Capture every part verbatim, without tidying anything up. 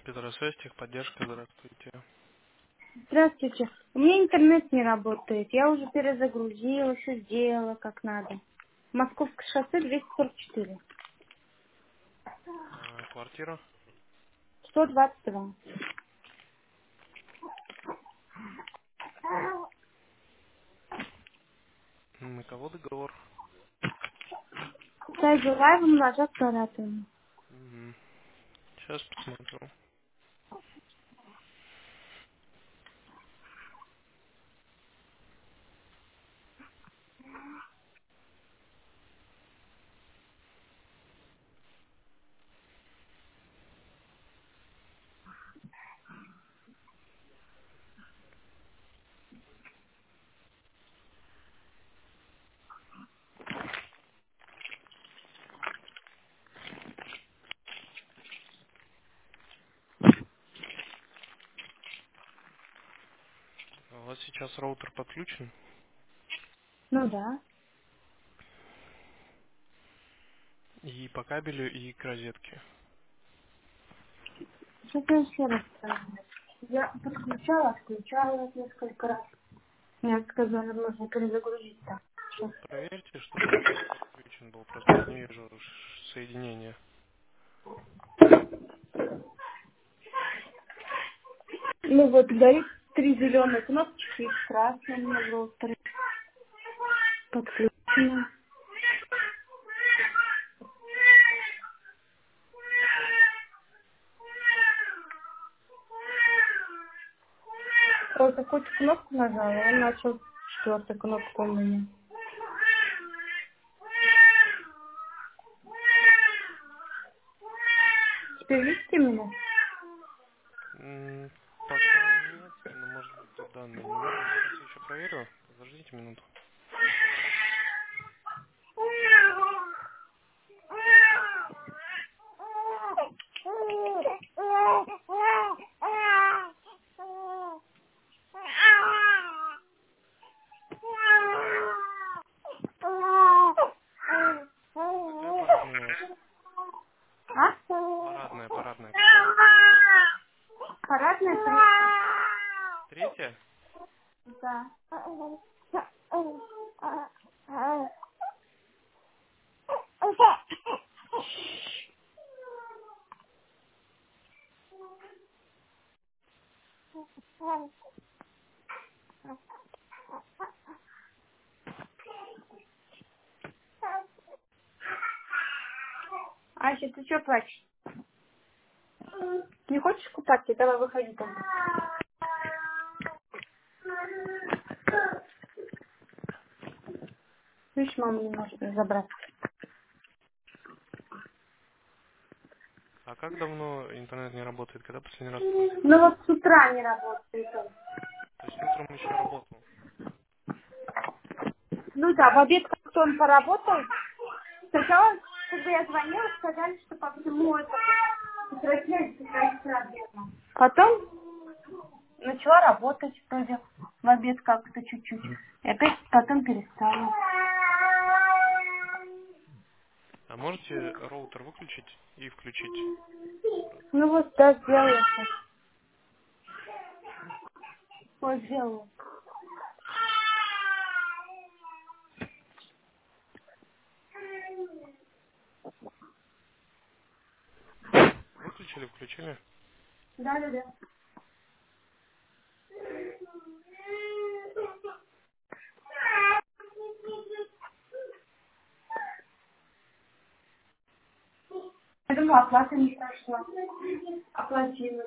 Петросвязь, техподдержка, здравствуйте. Здравствуйте. У меня интернет не работает. Я уже перезагрузила, все сделала как надо. Московское шоссе двести сорок четыре. А, квартира? сто двадцать два. На кого договор? Сайт Лайвом нажат Саратовым. Мгм. Сейчас посмотрю. А у вас сейчас роутер подключен? Ну да. И по кабелю, и к розетке. Сейчас я еще раз скажу. Я подключала, отключала несколько раз. Мне сказали, нужно перезагрузить так. Сейчас. Проверьте, чтобы роутер подключен был. Просто я не вижу ш- соединения. Ну вот, горит три зеленые кнопочки, красные у меня в роутере подключены. Вот какую-то кнопку нажала, он начал четвертую кнопку у меня. Теперь видите меня? М, Пока нет, но может быть тут данные неверные. Сейчас я еще проверю. Подождите минуту. Какая парадная у вас? А? Парадная, парадная какая? Парадная третья. Третья? Да. Ася, ты что плачешь? Не хочешь купаться? Давай выходи там. Видишь, мама не может разобраться. А как давно интернет не работает? Когда последний раз пользовались? Ну вот с утра не работает он. То есть утром еще работал. Ну да, в обед как-то он поработал. Сначала, когда я звонила, сказали, что по всему это прекращается какая-то проблема. Потом начала работать вроде в обед как-то чуть-чуть. И опять потом перестала. А можете роутер выключить и включить? Ну вот, да, сделала сейчас. Вот, сделала. Выключили, включили? Да, да, да. Я думала, оплата не прошла. Оплатила.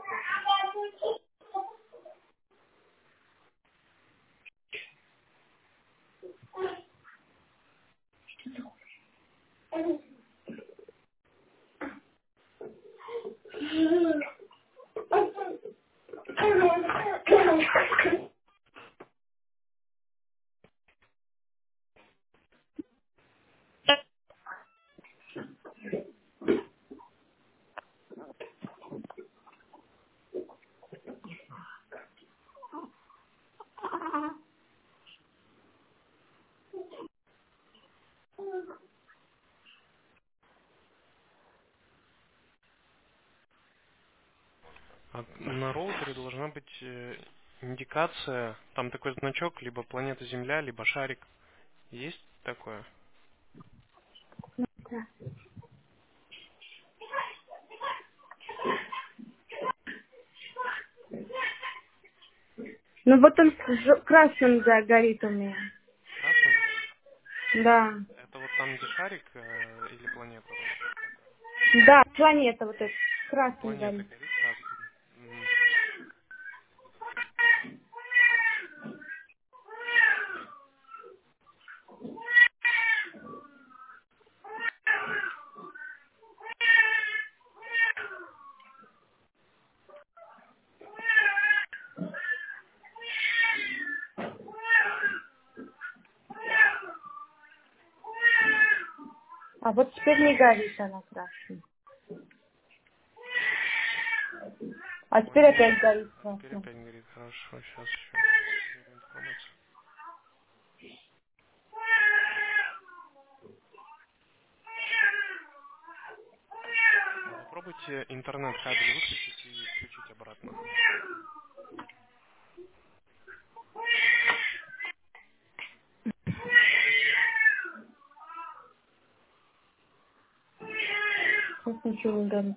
А на роутере должна быть э, индикация, там такой значок, либо планета Земля, либо шарик. Есть такое? Да. Ну вот он ж- красным да, горит у меня. Красным горит. Да. Это вот там, где шарик э, или планета роутер? Как? Да, планета вот эта красным Планета горит. горит красным. М. А вот теперь не горит она красным. А теперь Понял. опять горит А теперь красным. опять горит. Хорошо, сейчас еще проверю информацию. А попробуйте интернет-кабель выключить и включить обратно. Сейчас ничего не горит.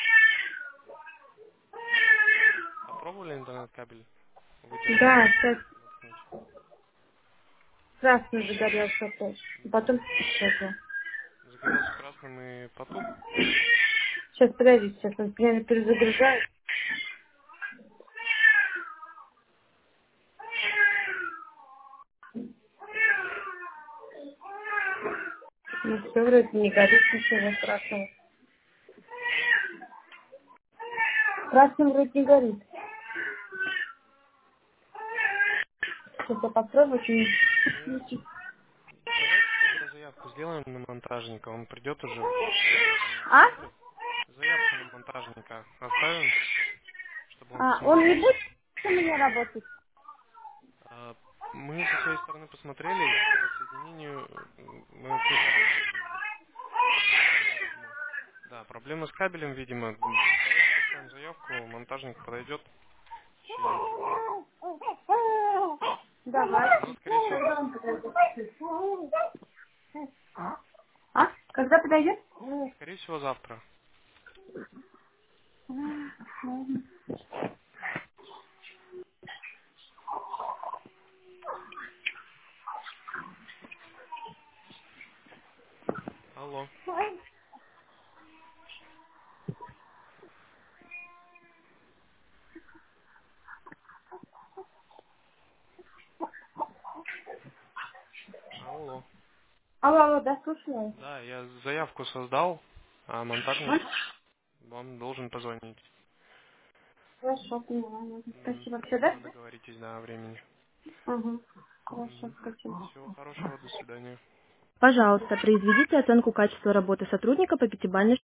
Попробовали интернет-кабель выдернуть Да, и сейчас воткнуть? красный загорелся опять. Потом М. светло. Загорелся красным и потух. Сейчас, подожди, сейчас он прямо перезагружает. Ну все, вроде не горит ничего красного. Красным вроде не горит. Сейчас я попробую Ну, что-нибудь. давайте тогда заявку сделаем на монтажника. Он придет уже, э, А? посмотрит. Заявку на монтажника оставим, чтобы он А, он не посмотрел. будет у меня работать? А, Мы со своей стороны посмотрели, по соединению э, мы тоже обнаружили здесь. Поэтому, да, проблема с кабелем, видимо. Давайте поставим заявку, монтажник подойдет в течение трех дней. Давай. Но, скорее всего, Когда он подойдет? А? Когда подойдет? скорее всего, завтра. Алло. Алло. Алло, алло, да, слушаю. Да, я заявку создал, а монтажник А? вам должен позвонить. Хорошо, поняла. М, Спасибо. Все, Тогда да? вы договоритесь, да, о времени. Угу. Хорошо, спасибо. Всего хорошего, до свидания. Пожалуйста, произведите оценку качества работы сотрудника по пятибалльной